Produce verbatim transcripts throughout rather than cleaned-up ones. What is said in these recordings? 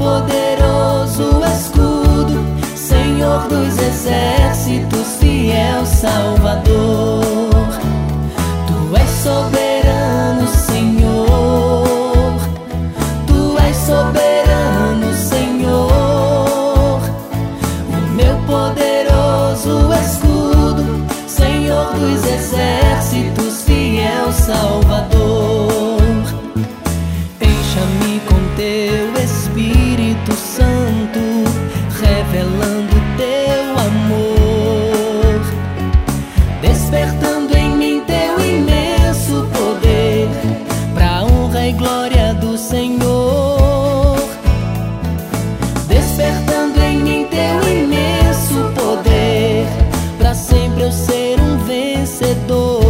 poderoso escudo, Senhor dos exércitos, fiel Salvador. Tu és soberano, Senhor. Tu és soberano, Senhor. O meu poderoso escudo, Senhor dos exércitos, fiel Salvador. Encha-me com teu Espírito Santo, revelando teu amor, despertando em mim teu imenso poder, pra honra e glória do Senhor. Despertando em mim teu imenso poder, pra sempre eu ser um vencedor.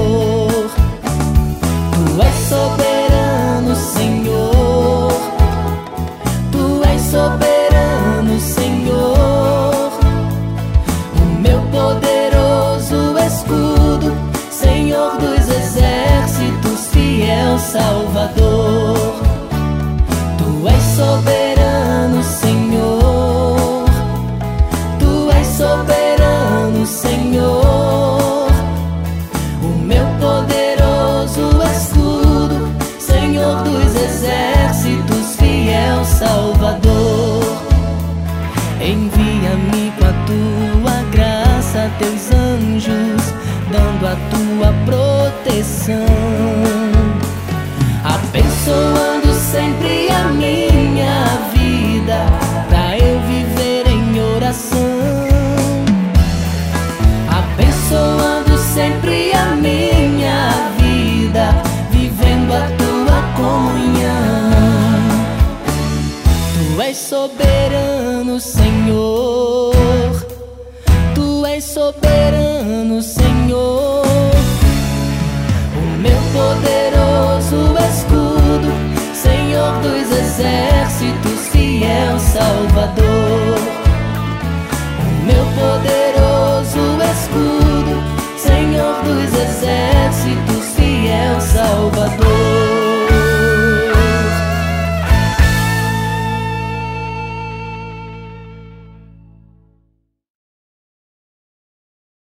Tu és soberano, Senhor. Tu és soberano, Senhor. O meu poderoso escudo, Senhor dos exércitos, fiel Salvador. Tu és soberano, Senhor. Tu és soberano, Senhor. O meu poderoso escudo, Senhor dos exércitos, fiel Salvador. Envia-me com a tua graça, teus anjos, dando a tua proteção, abençoando sempre a minha vida, pra eu viver em oração. Abençoando sempre a minha vida, vivendo a tua comunhão. Tu és soberano, Senhor. Tu és soberano, Senhor. O meu poderoso escudo, Senhor dos exércitos,